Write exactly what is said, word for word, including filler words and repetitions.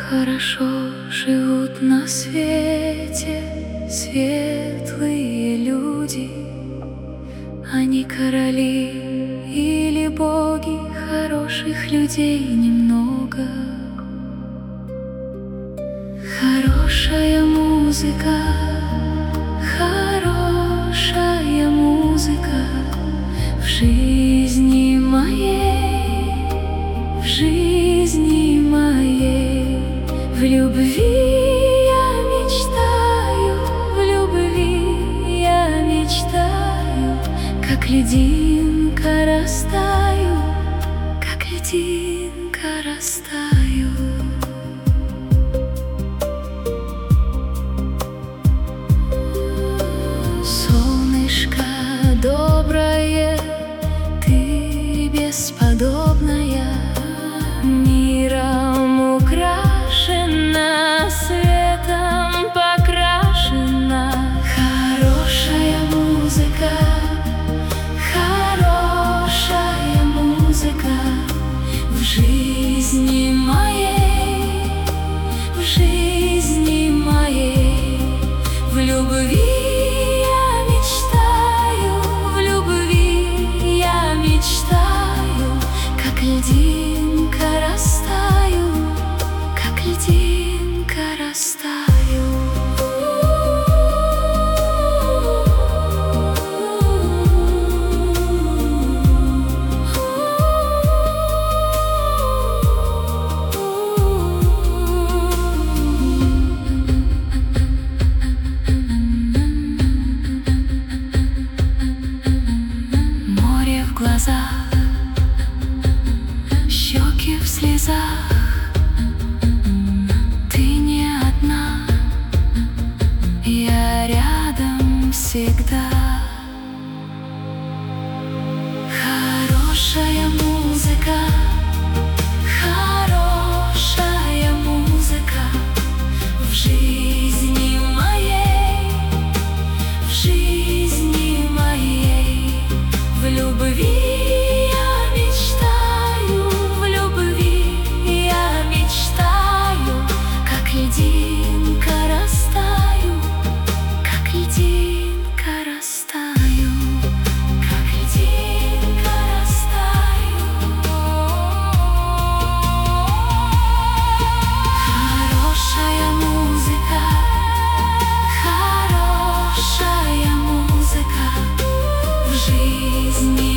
Хорошо живут на свете светлые люди. Они короли или боги, хороших людей немного. Хорошая музыка, хорошая музыка в жизни моей, в жизни моей. В любви я мечтаю, в любви я мечтаю, как льдинка растаю, как льдинка растаю. Солнышко доброе, ты бесподобная, миром украшена, светом покрашена. Хорошая музыка, хорошая музыка в жизни моей, в жизни моей. В любви я мечтаю, в любви я мечтаю, как льдинка растаю, как льдинка растаю. Море в глазах, щеки в слезах, ты не одна, я рядом всегда. Хорошая музыка, хорошая музыка в жизни моей, в жизни моей. В любви я мечтаю, в любви я мечтаю, как льдинка растаю, как льдинка растаю, как льдинка растаю. Хорошая музыка, хорошая музыка в жизни